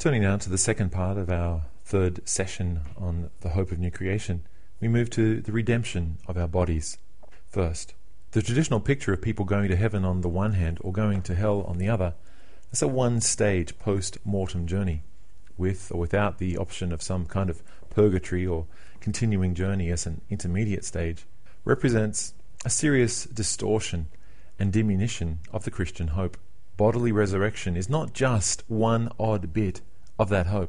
Turning now to the second part of our third session on the hope of new creation, we move to the redemption of our bodies. First, the traditional picture of people going to heaven on the one hand or going to hell on the other is a one-stage post-mortem journey, with or without the option of some kind of purgatory or continuing journey as an intermediate stage, represents a serious distortion and diminution of the Christian hope. Bodily resurrection is not just one odd bit of that hope.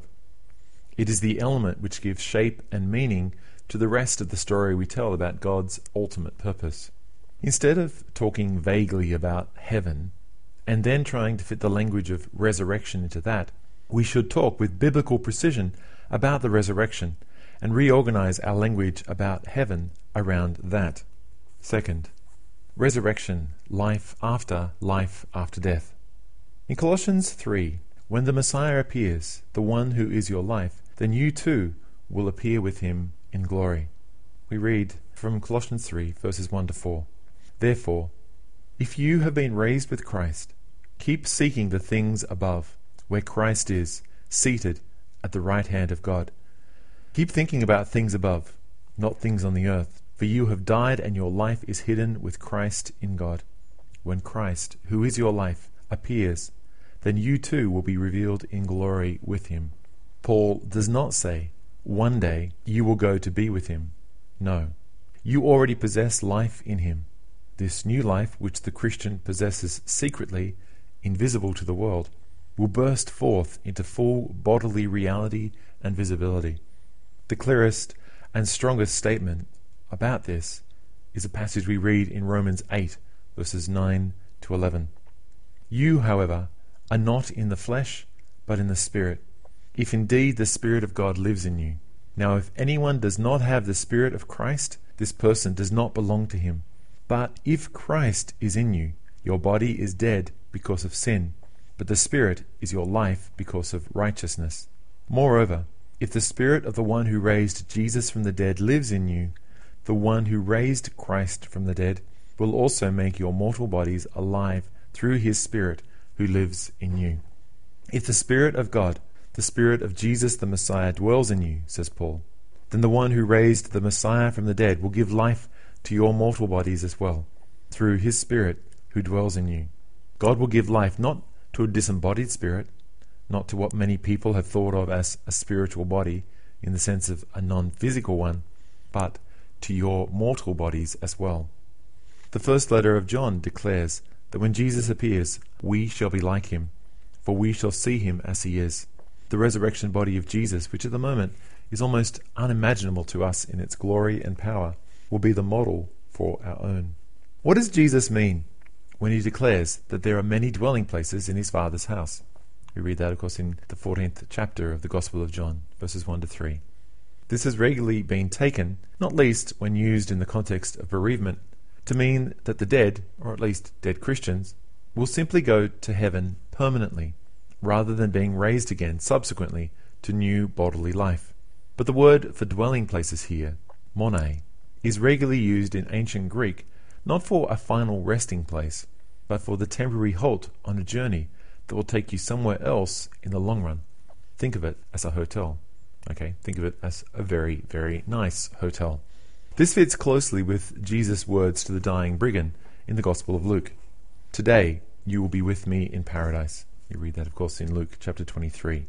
It is the element which gives shape and meaning to the rest of the story we tell about God's ultimate purpose. Instead of talking vaguely about heaven and then trying to fit the language of resurrection into that, we should talk with biblical precision about the resurrection and reorganize our language about heaven around that. Second, resurrection, life after death. In Colossians 3, when the Messiah appears, the one who is your life, then you too will appear with him in glory. We read from Colossians 3, verses 1 to 4. Therefore, if you have been raised with Christ, keep seeking the things above, where Christ is, seated at the right hand of God. Keep thinking about things above, not things on the earth, for you have died and your life is hidden with Christ in God. When Christ, who is your life, appears, then you too will be revealed in glory with him. Paul does not say, one day you will go to be with him. No, you already possess life in him. This new life, which the Christian possesses secretly, invisible to the world, will burst forth into full bodily reality and visibility. The clearest and strongest statement about this is a passage we read in Romans 8, verses 9 to 11. You, however, are not in the flesh, but in the Spirit, if indeed the Spirit of God lives in you. Now if anyone does not have the Spirit of Christ, this person does not belong to him. But if Christ is in you, your body is dead because of sin, but the Spirit is your life because of righteousness. Moreover, if the Spirit of the one who raised Jesus from the dead lives in you, the one who raised Christ from the dead will also make your mortal bodies alive through his Spirit who lives in you. If the Spirit of God, the Spirit of Jesus the Messiah, dwells in you, says Paul, then the one who raised the Messiah from the dead will give life to your mortal bodies as well, through his Spirit who dwells in you. God will give life not to a disembodied spirit, not to what many people have thought of as a spiritual body in the sense of a non-physical one, but to your mortal bodies as well. The first letter of John declares that when Jesus appears, we shall be like him, for we shall see him as he is. The resurrection body of Jesus, which at the moment is almost unimaginable to us in its glory and power, will be the model for our own. What does Jesus mean when he declares that there are many dwelling places in his Father's house? We read that, of course, in the 14th chapter of the Gospel of John, verses 1 to 3. This has regularly been taken, not least when used in the context of bereavement, to mean that the dead, or at least dead Christians, will simply go to heaven permanently, rather than being raised again subsequently to new bodily life. But the word for dwelling places here, monai, is regularly used in ancient Greek not for a final resting place, but for the temporary halt on a journey that will take you somewhere else in the long run. Think of it as a hotel. Think of it as a very, very nice hotel. This fits closely with Jesus' words to the dying brigand in the Gospel of Luke. Today you will be with me in paradise. You read that, of course, in Luke chapter 23.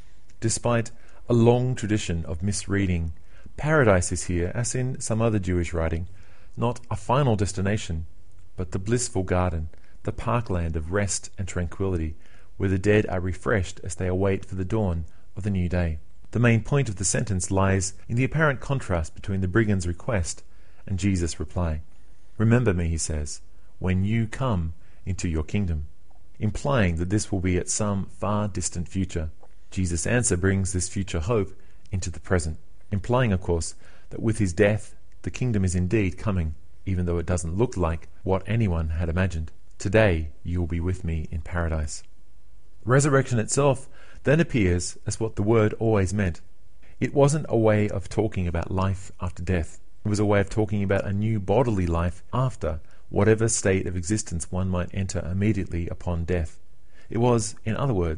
Despite a long tradition of misreading, paradise is here, as in some other Jewish writing, not a final destination, but the blissful garden, the parkland of rest and tranquility, where the dead are refreshed as they await for the dawn of the new day. The main point of the sentence lies in the apparent contrast between the brigand's request and Jesus' reply. Remember me, he says, when you come into your kingdom, implying that this will be at some far distant future. Jesus' answer brings this future hope into the present, implying, of course, that with his death, the kingdom is indeed coming, even though it doesn't look like what anyone had imagined. Today you will be with me in paradise. Resurrection itself then appears as what the word always meant. It wasn't a way of talking about life after death. It was a way of talking about a new bodily life after whatever state of existence one might enter immediately upon death. It was, in other words,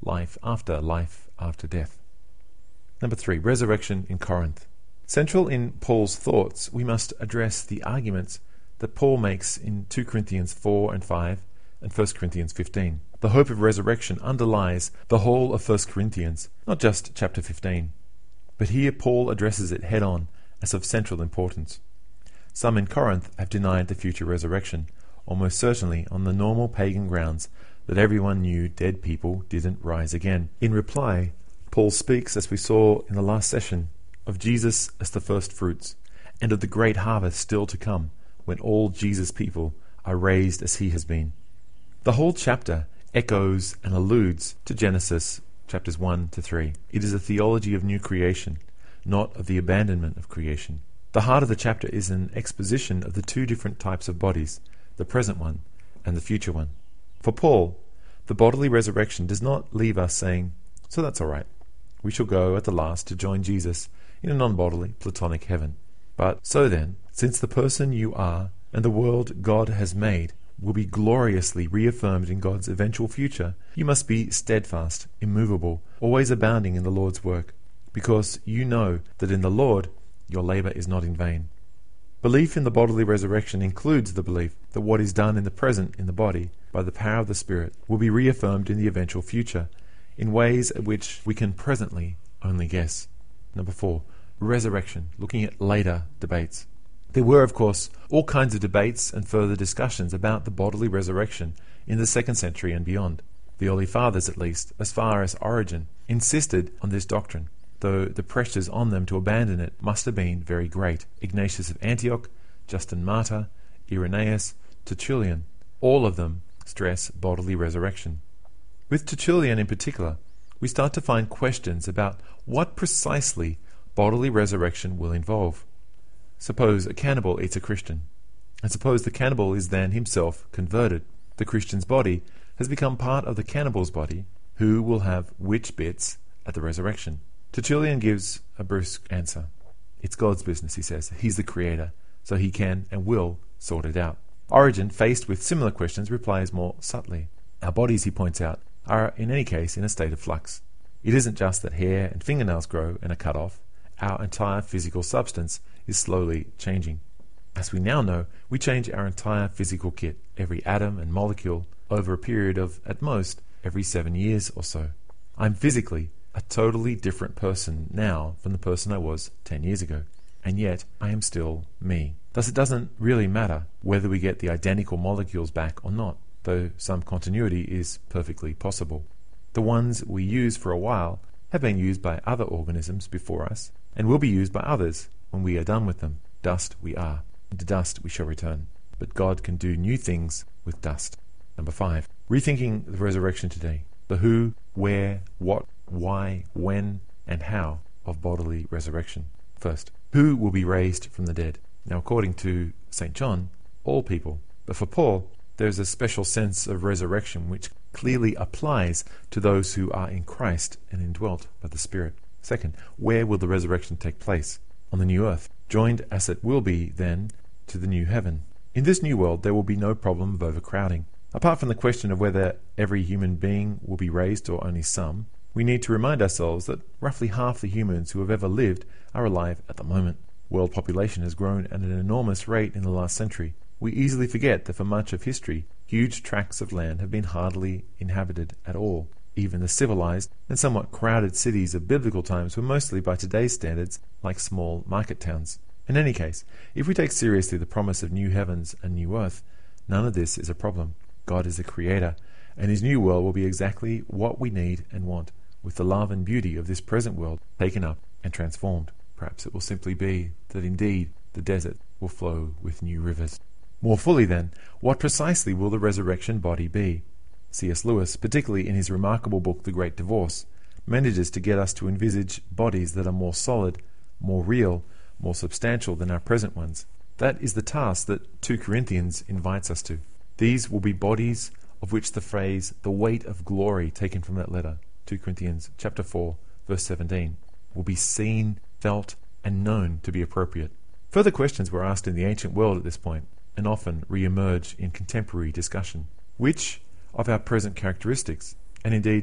life after death. Number 3, resurrection in Corinth. Central in Paul's thoughts, we must address the arguments that Paul makes in 2 Corinthians 4 and 5 and 1 Corinthians 15. The hope of resurrection underlies the whole of 1 Corinthians, not just chapter 15. But here Paul addresses it head-on as of central importance. Some in Corinth have denied the future resurrection, almost certainly on the normal pagan grounds that everyone knew dead people didn't rise again. In reply, Paul speaks, as we saw in the last session, of Jesus as the first fruits, and of the great harvest still to come, when all Jesus' people are raised as he has been. The whole chapter echoes and alludes to Genesis chapters 1 to 3. It is a theology of new creation, not of the abandonment of creation. The heart of the chapter is an exposition of the two different types of bodies, the present one and the future one. For Paul, the bodily resurrection does not leave us saying, so that's all right. We shall go at the last to join Jesus in a non-bodily, platonic heaven. But so then, since the person you are and the world God has made will be gloriously reaffirmed in God's eventual future, you must be steadfast, immovable, always abounding in the Lord's work, because you know that in the Lord your labor is not in vain. Belief in the bodily resurrection includes the belief that what is done in the present in the body by the power of the Spirit will be reaffirmed in the eventual future in ways at which we can presently only guess. Number 4, resurrection, looking at later debates. There were, of course, all kinds of debates and further discussions about the bodily resurrection in the 2nd century and beyond. The early fathers, at least, as far as Origen, insisted on this doctrine, though the pressures on them to abandon it must have been very great. Ignatius of Antioch, Justin Martyr, Irenaeus, Tertullian, all of them stress bodily resurrection. With Tertullian in particular, we start to find questions about what precisely bodily resurrection will involve. Suppose a cannibal eats a Christian, and suppose the cannibal is then himself converted. The Christian's body has become part of the cannibal's body. Who will have which bits at the resurrection? Tertullian gives a brusque answer. It's God's business, he says. He's the creator, so he can and will sort it out. Origen, faced with similar questions, replies more subtly. Our bodies, he points out, are in any case in a state of flux. It isn't just that hair and fingernails grow and are cut off. Our entire physical substance is slowly changing. As we now know, we change our entire physical kit, every atom and molecule, over a period of, at most, every 7 years or so. I'm physically a totally different person now from the person I was 10 years ago, and yet I am still me. Thus it doesn't really matter whether we get the identical molecules back or not, though some continuity is perfectly possible. The ones we use for a while have been used by other organisms before us, and will be used by others when we are done with them. Dust we are, and to dust we shall return. But God can do new things with dust. Number 5, rethinking the resurrection today. The who, where, what, why, when, and how of bodily resurrection. First, who will be raised from the dead? Now, according to St. John, all people. But for Paul, there is a special sense of resurrection which clearly applies to those who are in Christ and indwelt by the Spirit. Second, where will the resurrection take place? On the new earth, joined as it will be then to the new heaven. In this new world there will be no problem of overcrowding. Apart from the question of whether every human being will be raised or only some, we need to remind ourselves that roughly half the humans who have ever lived are alive at the moment. World population has grown at an enormous rate in the last century. We easily forget that for much of history, huge tracts of land have been hardly inhabited at all. Even the civilized and somewhat crowded cities of biblical times were mostly, by today's standards, like small market towns. In any case, if we take seriously the promise of new heavens and new earth, none of this is a problem. God is the creator, and his new world will be exactly what we need and want, with the love and beauty of this present world taken up and transformed. Perhaps it will simply be that indeed the desert will flow with new rivers. More fully then, what precisely will the resurrection body be? C.S. Lewis, particularly in his remarkable book The Great Divorce, manages to get us to envisage bodies that are more solid, more real, more substantial than our present ones. That is the task that 2 Corinthians invites us to. These will be bodies of which the phrase, the weight of glory, taken from that letter, 2 Corinthians chapter 4, verse 17, will be seen, felt, and known to be appropriate. Further questions were asked in the ancient world at this point, and often re-emerge in contemporary discussion. Which of our present characteristics, and indeed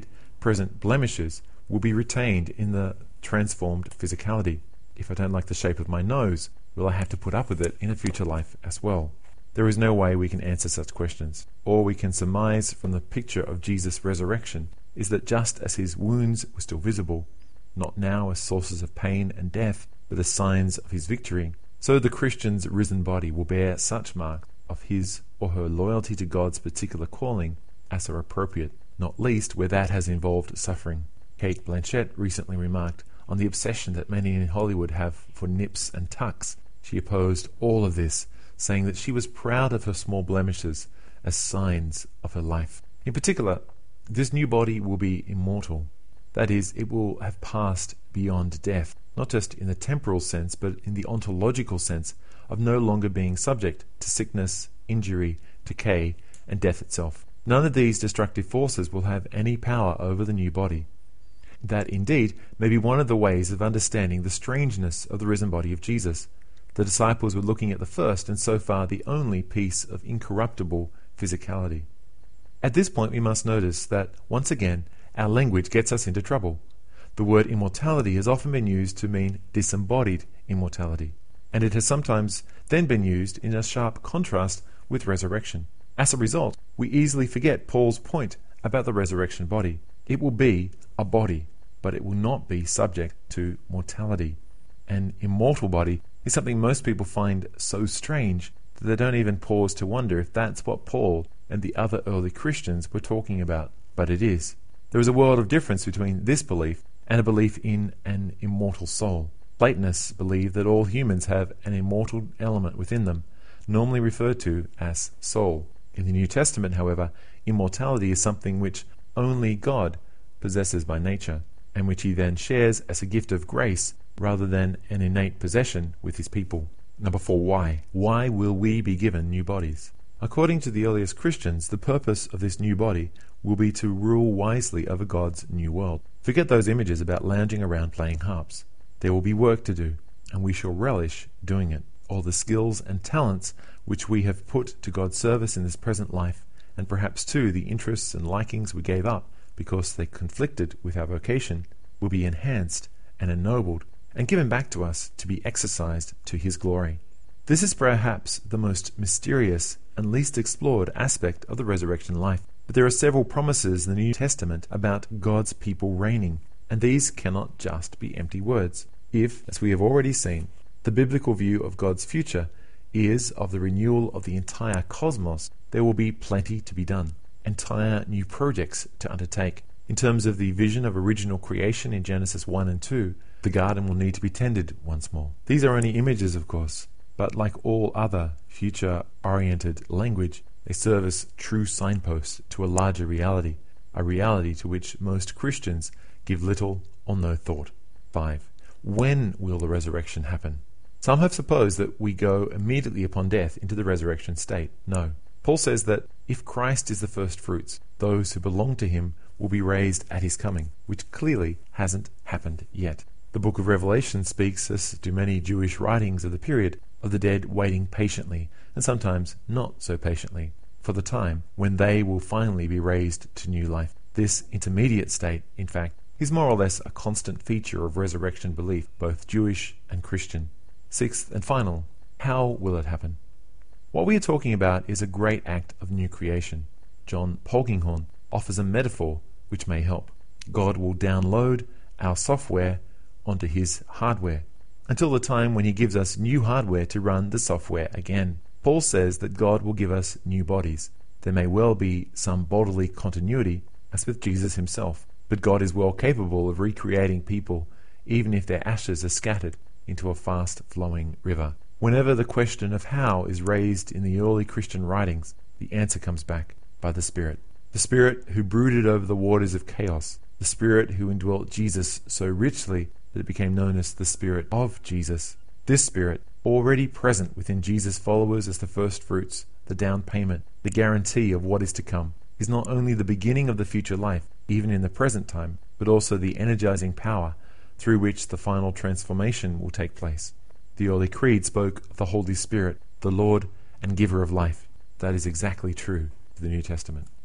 present blemishes will be retained in the transformed physicality. If I don't like the shape of my nose, will I have to put up with it in a future life as well? There is no way we can answer such questions. All we can surmise from the picture of Jesus' resurrection is that just as his wounds were still visible, not now as sources of pain and death, but as signs of his victory, so the Christian's risen body will bear such marks of his or her loyalty to God's particular calling as are appropriate, not least where that has involved suffering. Cate Blanchett recently remarked on the obsession that many in Hollywood have for nips and tucks. She opposed all of this, saying that she was proud of her small blemishes as signs of her life. In particular, this new body will be immortal. That is, it will have passed beyond death, not just in the temporal sense, but in the ontological sense of no longer being subject to sickness, injury, decay, and death itself. None of these destructive forces will have any power over the new body. That, indeed, may be one of the ways of understanding the strangeness of the risen body of Jesus. The disciples were looking at the first and so far the only piece of incorruptible physicality. At this point we must notice that, once again, our language gets us into trouble. The word immortality has often been used to mean disembodied immortality, and it has sometimes then been used in a sharp contrast with resurrection. As a result, we easily forget Paul's point about the resurrection body. It will be a body, but it will not be subject to mortality. An immortal body is something most people find so strange that they don't even pause to wonder if that's what Paul and the other early Christians were talking about. But it is. There is a world of difference between this belief and a belief in an immortal soul. Platonists believe that all humans have an immortal element within them, normally referred to as soul. In the New Testament, however, immortality is something which only God possesses by nature, and which he then shares as a gift of grace rather than an innate possession with his people. Number 4, why? Why will we be given new bodies? According to the earliest Christians, the purpose of this new body will be to rule wisely over God's new world. Forget those images about lounging around playing harps. There will be work to do, and we shall relish doing it. All the skills and talents which we have put to God's service in this present life, and perhaps too the interests and likings we gave up because they conflicted with our vocation, will be enhanced and ennobled and given back to us to be exercised to his glory. This is perhaps the most mysterious and least explored aspect of the resurrection life. But there are several promises in the New Testament about God's people reigning, and these cannot just be empty words. If, as we have already seen, the biblical view of God's future is of the renewal of the entire cosmos, there will be plenty to be done, entire new projects to undertake. In terms of the vision of original creation in Genesis 1 and 2, the garden will need to be tended once more. These are only images, of course, but like all other future-oriented language, they serve as true signposts to a larger reality, a reality to which most Christians give little or no thought. 5. When will the resurrection happen? Some have supposed that we go immediately upon death into the resurrection state. No. Paul says that if Christ is the first fruits, those who belong to him will be raised at his coming, which clearly hasn't happened yet. The book of Revelation speaks, as do many Jewish writings of the period, of the dead waiting patiently, and sometimes not so patiently, for the time when they will finally be raised to new life. This intermediate state, in fact, is more or less a constant feature of resurrection belief, both Jewish and Christian. 6th and final, how will it happen? What we are talking about is a great act of new creation. John Polkinghorne offers a metaphor which may help. God will download our software onto his hardware, until the time when he gives us new hardware to run the software again. Paul says that God will give us new bodies. There may well be some bodily continuity, as with Jesus himself, but God is well capable of recreating people, even if their ashes are scattered into a fast-flowing river. Whenever the question of how is raised in the early Christian writings, the answer comes back by the Spirit. The Spirit who brooded over the waters of chaos, the Spirit who indwelt Jesus so richly that it became known as the Spirit of Jesus. This Spirit, already present within Jesus' followers as the first fruits, the down payment, the guarantee of what is to come, is not only the beginning of the future life, even in the present time, but also the energizing power through which the final transformation will take place. The early creed spoke of the Holy Spirit, the Lord and giver of life. That is exactly true for the New Testament.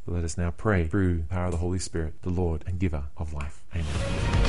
Let us now pray through the power of the Holy Spirit, the Lord and giver of life. Amen.